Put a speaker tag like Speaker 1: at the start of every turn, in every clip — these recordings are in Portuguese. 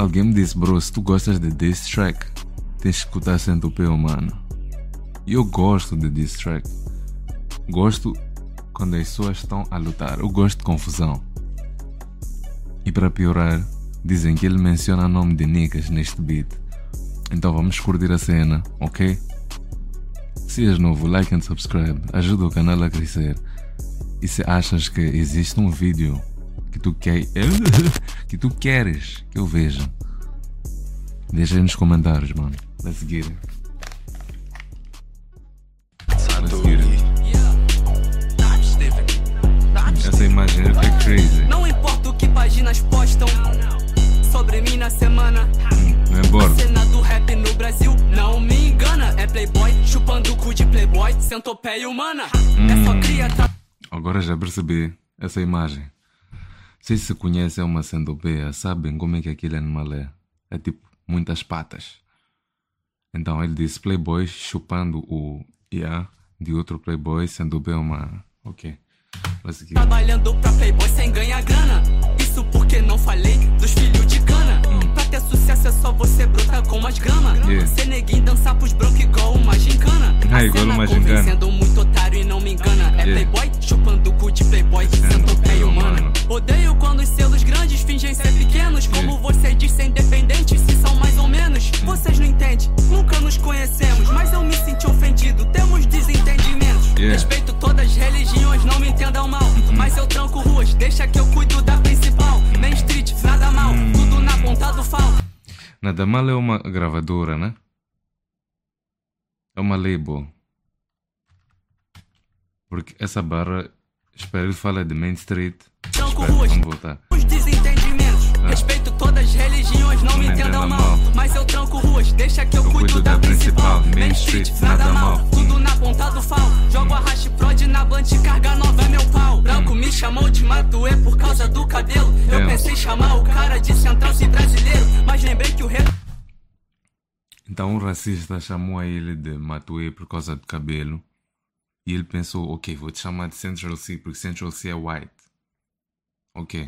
Speaker 1: Alguém me disse, bro, se tu gostas de diss track, tens que escutar Centopeia Humana. E eu gosto de diss track. Gosto quando as pessoas estão a lutar. Eu gosto de confusão. E para piorar, dizem que ele menciona o nome de niggas neste beat. Então vamos curtir a cena, ok? Se és novo, like and subscribe. Ajuda o canal a crescer. E se achas que existe um vídeo que tu queres que eu veja, deixa aí nos comentários, mano. Let's get it. Essa imagem é crazy.
Speaker 2: Não importa o que páginas postam sobre mim na semana.
Speaker 1: Não é bordo.
Speaker 2: A cena do rap no Brasil não me engana. É playboy chupando o cu de playboy, Centopeia Humana. É só cria.
Speaker 1: Agora já percebi essa imagem. Vocês se conhecem uma centopeia, sabem como é que aquele animal é. É tipo muitas patas. Então ele disse playboy chupando o IA de outro playboy, Centopeia Humana. Ok.
Speaker 2: Trabalhando pra playboy sem ganhar grana. Isso porque não falei dos filhos de cana. Pra ter sucesso é só você brotar com umas grama. Ser neguinho dançar pros brancos igual uma gincana.
Speaker 1: Igual uma gincana.
Speaker 2: Sendo muito otário e não me engana. É playboy chupando o cu de playboy, Centopeia Humana. Odeio quando os selos grandes fingem ser pequenos. Como você diz, ser independentes se são mais ou menos. Vocês não entendem, nunca nos conhecemos. Mas eu me senti ofendido, temos desentendimentos. Respeito todas as religiões, não me entendam mal. Mas eu tranco ruas, deixa que eu cuido da principal. Main Street, nada mal, tudo na ponta do fal.
Speaker 1: Nada mal é uma gravadora, né? É uma label. Porque essa barra, espero ele fala de Main Street. Vamos voltar.
Speaker 2: Os desentendimentos, respeito todas as religiões, não me entendam mal. Mas eu tranco ruas, deixa que eu cuido da principal. Main Street, nada mal, tudo na ponta do fal. Jogo a hash prod na blunt, carga nova é meu pau. Branco me chamou de Matuê por causa do cabelo. Eu pensei chamar o cara de central se brasileiro, mas lembrei que o rei.
Speaker 1: Então um racista chamou a ele de Matuê por causa do cabelo. E ele pensou, ok, vou te chamar de Central C porque Central C é white. Ok.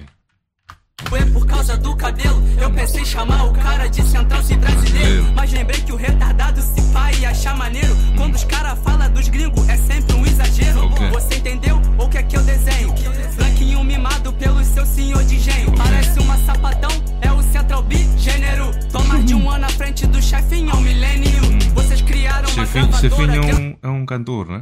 Speaker 2: Foi por causa do cabelo, eu pensei chamar o cara de central se brasileiro. Mas lembrei que o retardado se pá e achar maneiro. Quando os caras falam dos gringos é sempre um exagero. Você entendeu? Ou que é que eu desenho? Branquinho mimado pelo seu senhor de engenho. Parece uma sapatão, é o Central B gênero. Tô mais de um ano à frente do chefinho, é um milênio. Vocês criaram uma gravadora.
Speaker 1: Chefinho é um cantor, né?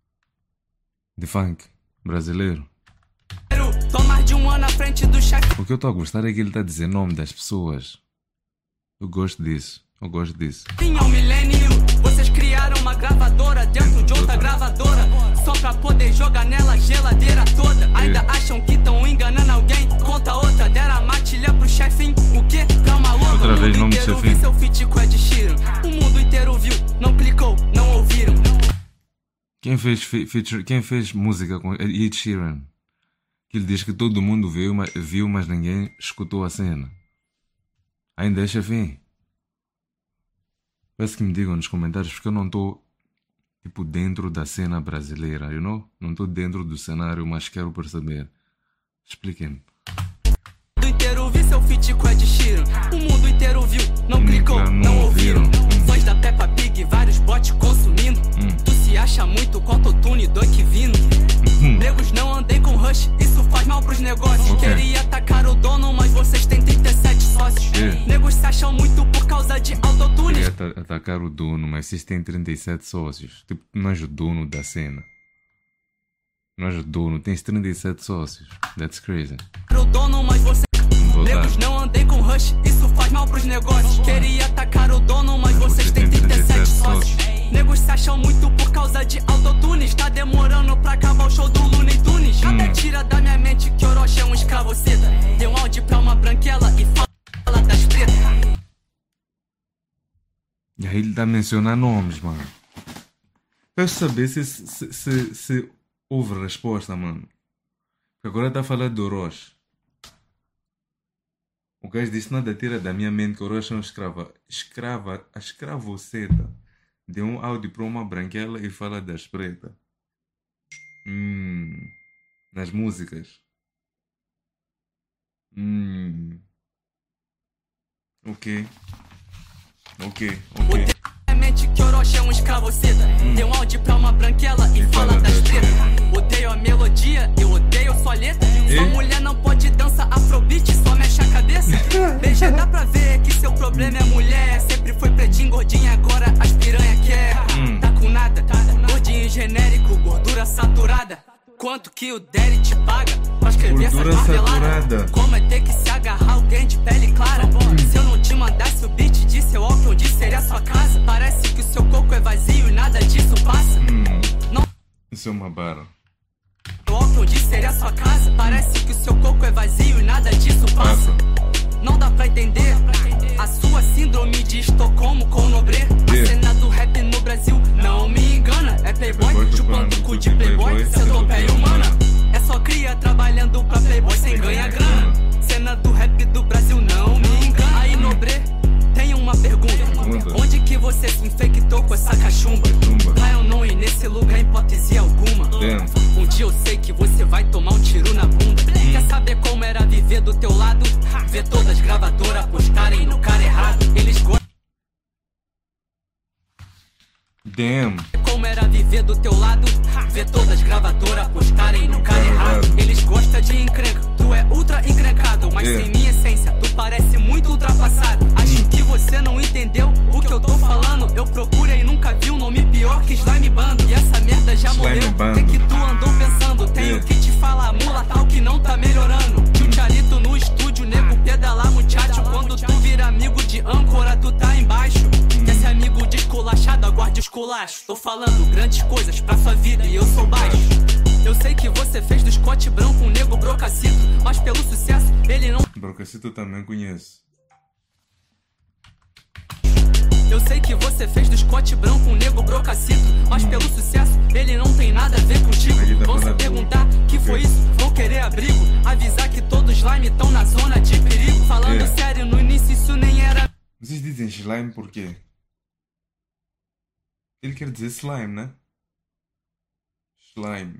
Speaker 1: De funk brasileiro.
Speaker 2: Tô mais de um ano à frente do chefe.
Speaker 1: O que eu tô a gostar é que ele tá dizendo o nome das pessoas. Eu gosto disso.
Speaker 2: Tinha um milênio. Vocês criaram uma gravadora dentro de outra gravadora. Só pra poder jogar nela a geladeira toda. Ainda acham que tão enganando alguém. Conta outra, deram a matilha pro chefinho. O que? Pra uma louca.
Speaker 1: Outra vez
Speaker 2: o mundo
Speaker 1: nome do
Speaker 2: inteiro
Speaker 1: chefinho.
Speaker 2: viu seu feat com Ed Sheeran. O mundo inteiro viu, não clicou, não ouviram.
Speaker 1: Quem fez música com Ed Sheeran? Que ele diz que todo mundo viu, mas ninguém escutou a cena. Ainda é chefinho. Peço que me digam nos comentários porque eu não estou tipo dentro da cena brasileira, you know? Não estou dentro do cenário, mas quero perceber. Expliquem-me.
Speaker 2: O mundo inteiro viu seu feat com Ed Sheeran. O mundo inteiro viu, não clicou, não ouviram. Fãs da Peppa Pig, vários bots consumindo. Tu se acha muito com autotune do que vindo. Negros não andem com rush, isso faz mal pros negócios. Queria atacar o dono, mas vocês têm 37 sócios. Negros se acham muito por causa de autotune.
Speaker 1: Queria atacar o dono, mas vocês têm 37 sócios. Tipo, não és o dono da cena. Não és o dono, tens 37 sócios. That's crazy.
Speaker 2: O dono, mas vocês... Negros não andem com rush, isso faz mal pros negócios. Queria atacar o dono, mas vocês têm 37 sócios. Negros se acham muito por causa de autotunes. Tá demorando pra acabar o show do Looney Tunes. Até tira da minha mente que Orochi é um escravocida. Deu um áudio pra uma branquela e fala das pretas.
Speaker 1: E aí ele tá a mencionar nomes, mano. Quero saber se houve resposta, mano. Porque agora tá a falar do Orochi. O gajo disse, nada tira da minha mente que Orochi é um a escravoceta. Deu um áudio para uma branquela e fala das pretas. Nas músicas. Ok.
Speaker 2: Que Orochi é um escravocida. Dê um áudio pra uma branquela e fala das tretas. Odeio a melodia, eu odeio sua letra. Sua mulher não pode dançar afrobeat, só mexe a cabeça. Beija, dá pra ver que seu problema é mulher. Sempre foi pretinho, gordinha, agora as piranha quer. Tá com nada, gordinho genérico, gordura saturada. Quanto que o Daddy te paga pra escrever essa marmelada? Como é ter que se agarrar alguém de pele clara? Se eu não te mandasse o beat de seu álcool, onde seria a sua casa? Parece que o seu coco é vazio e nada disso passa. Não...
Speaker 1: Isso é uma barra.
Speaker 2: O álcool onde seria a sua casa? Parece que o seu coco é vazio e nada disso passa. Não dá pra entender a sua síndrome de Estocolmo com Nobre. A cena do rap no Brasil não me engana. É playboy chupando o cu de playboy, centopeia humana. É só cria trabalhando pra playboy sem ganhar grana. Cena do rap do Brasil não me engana. Aí Nobre, tem uma pergunta. Onde que você se infectou com essa cachumba? Pra eu não ir nesse lugar, hipótese alguma. Um dia eu sei que você vai tomar um tiro na bunda. Quer saber como era viver do teu lado? Ver todas as gravadoras postarem no cara errado. Eles gostam.
Speaker 1: Damn.
Speaker 2: Como era viver do teu lado? Ver todas as gravadoras postarem no cara errado. Eles gostam de encrenca. Tu é ultra encrencado, mas sem minha essência tu parece muito ultrapassado. Acho que você não entendeu o que eu tô falando. Eu procurei e nunca vi um nome pior que Slime Bando. E essa merda já morreu. O que tu andou pensando? Tenho que te falar, mula, tal que não tá melhorando. Tio Tchalito no estúdio, nego pedalar muchacho. Quando tu vira amigo de âncora, tu tá embaixo. Quer ser amigo de esculachado, aguarde os culachos. Tô falando grandes coisas pra sua vida e eu sou baixo. Eu sei que você fez do Scott branco um nego brocacito, mas pelo sucesso ele não...
Speaker 1: Brocacito também conheço.
Speaker 2: Eu sei que você fez do Scott branco um nego brocacito, mas pelo sucesso ele não tem nada a ver contigo. Vão se perguntar que foi isso, vão querer abrigo. Avisar que todos os slime estão na zona de perigo. Falando sério, no início isso nem era...
Speaker 1: Vocês dizem slime por quê? Ele quer dizer slime, né? Slime.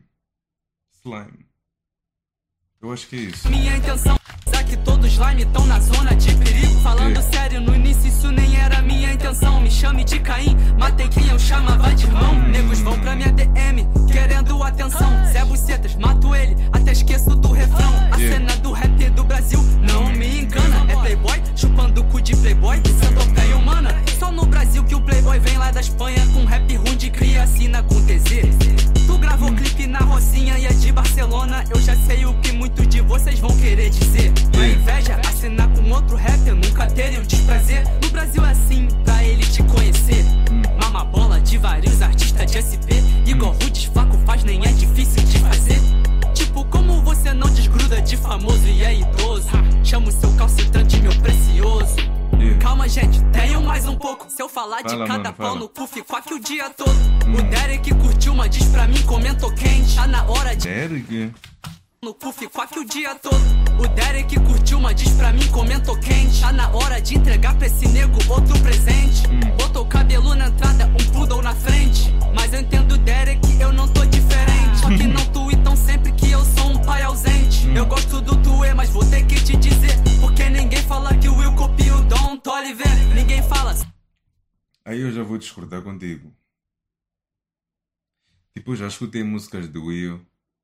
Speaker 1: Eu acho que é isso.
Speaker 2: Minha intenção é que todos os slime estão na zona de perigo. Falando sério, no início isso nem era minha intenção. Me chame de Caim, matei quem eu chamava de irmão. Negros vão pra minha DM, querendo atenção. Zé Bucetas, mato ele, até esqueço do refrão. A cena do rap do Brasil não me engana. É playboy, chupando o cu de playboy, centopeia humana. Só no Brasil que o playboy vem lá da Espanha com rap ruim de cria, assina com TZ. Tu gravou clipe na Rocinha e é de Barcelona. Eu já sei o que muitos de vocês vão querer dizer. A inveja, assinar com outro rapper, nunca teria o desprazer. No Brasil é assim, pra ele te conhecer. Mama bola de vários artistas de SP. Igual Rudes Flaco faz, nem é difícil de fazer. Tipo, como você não desgruda de famoso e é idoso? Chama o seu calcitrante, meu precioso. Calma, gente, tenho mais um pouco. Se eu falar de cada pau no cu, fico aqui o dia todo. O Derek curtiu uma, diz pra mim, comentou quente. Tá na hora de...
Speaker 1: Derek?
Speaker 2: No cu, fico aqui o dia todo. O Derek curtiu uma, diz pra mim, comentou quente. Tá na hora de entregar pra esse nego outro presente. Botou o cabelo na entrada, um poodle na frente. Mas eu entendo, Derek, eu não tô diferente. Só que não tweetam sempre que eu sou um pai ausente. Eu gosto do Tue, mas vou ter que te dizer. Porque ninguém fala que o Will copia o Don Toliver. Ninguém fala.
Speaker 1: Aí eu já vou discordar contigo. Tipo, eu já escutei músicas do Will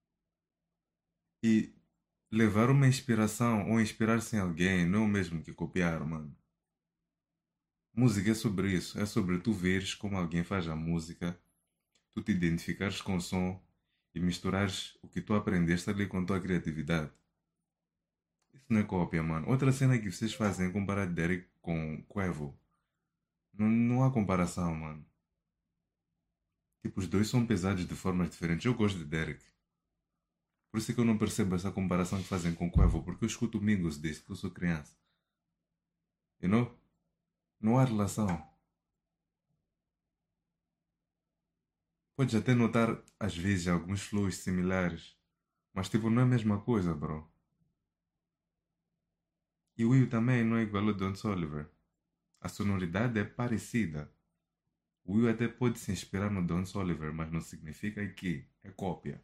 Speaker 1: e levar uma inspiração ou inspirar-se em alguém não é o mesmo que copiar, mano. Música é sobre isso. É sobre tu veres como alguém faz a música, tu te identificares com o som e misturares o que tu aprendeste ali com a tua criatividade. Isso não é cópia, mano. Outra cena que vocês fazem é comparar Derek com Quavo. Não há comparação, mano. Tipo, os dois são pesados de formas diferentes. Eu gosto de Derek. Por isso é que eu não percebo essa comparação que fazem com Quavo, porque eu escuto Mingos desde que eu sou criança. You know? Não há relação. Podes até notar, às vezes, alguns flows similares. Mas, tipo, não é a mesma coisa, bro. E o Will também não é igual ao Don Toliver. A sonoridade é parecida. O Will até pode se inspirar no Don Toliver, mas não significa que é cópia.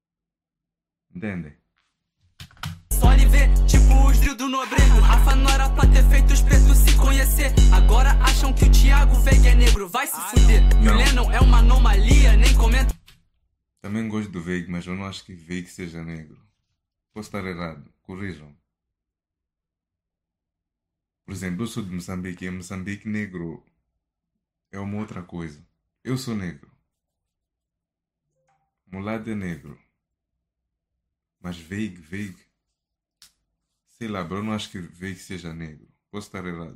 Speaker 1: Entende?
Speaker 2: Só ele vê, tipo os drill do Nobre. O Rafa não era pra pra ter feito os pretos se conhecer. Agora acham que o Thiago Veiga é negro, vai se fuder. E o Lennon é uma anomalia, nem comenta.
Speaker 1: Também gosto do Veiga, mas eu não acho que Veiga seja negro. Posso estar errado, corrijam. Por exemplo, eu sou de Moçambique e em Moçambique negro é uma outra coisa. Eu sou negro. Mulato é negro. Mas Veiga, sei lá, bro, eu não acho que Veiga seja negro. Posso estar errado.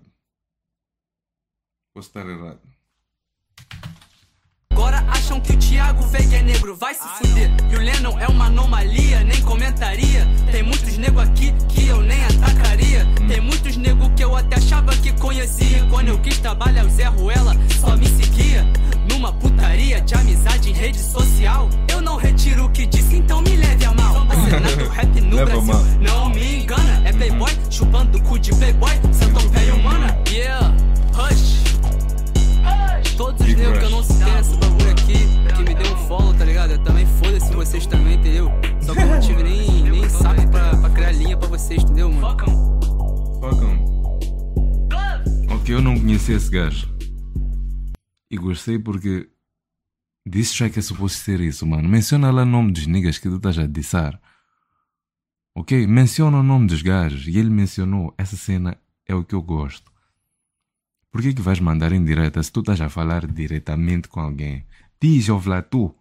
Speaker 2: Agora acham que o Thiago Veiga é negro, vai se fuder. E o Lennon é uma anomalia, nem comentaria. Tem muitos nego aqui que eu nem atacaria. Tem muitos nego que eu até achava que conhecia. Quando eu quis trabalhar o Zé Ruela, só me seguia. Numa putaria de amizade em rede social. Eu não retiro o que disse, então me leve a mal. A cena do rap no Brasil não me engana. É playboy, chupando o cu de playboy. Centopeia humana, yeah, Rush. Todos os negros que eu não citei nesse bagulho aqui, que me deu um follow, tá ligado? Eu também foda-se vocês também, entendeu? Só que eu não tive nem saco pra criar linha pra vocês, entendeu, mano?
Speaker 1: Fuck 'em. Ok, eu não conhecia esse gajo. E gostei porque diss track é suposto ser isso, mano. Menciona lá o nome dos niggas que tu estás a dissar. Ok? Menciona o nome dos gajos. E ele mencionou. Essa cena é o que eu gosto. Por que vais mandar em direta se tu estás a falar diretamente com alguém? Diz, ouve lá tu.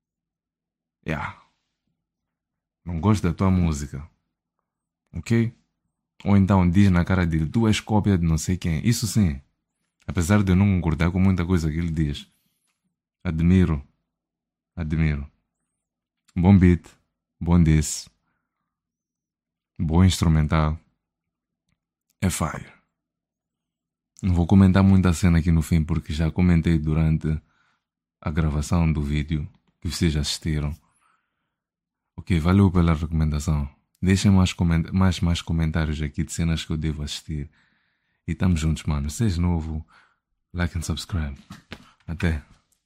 Speaker 1: Não gosto da tua música. Ok? Ou então diz na cara dele, tu és cópia de não sei quem. Isso sim. Apesar de eu não concordar com muita coisa que ele diz. Admiro. Bom beat. Bom diss. Bom instrumental. É fire. Não vou comentar muito a cena aqui no fim, porque já comentei durante a gravação do vídeo que vocês assistiram. Ok, valeu pela recomendação. Deixem mais comentários aqui de cenas que eu devo assistir. E tamo juntos, mano. Se és novo, like and subscribe. Até.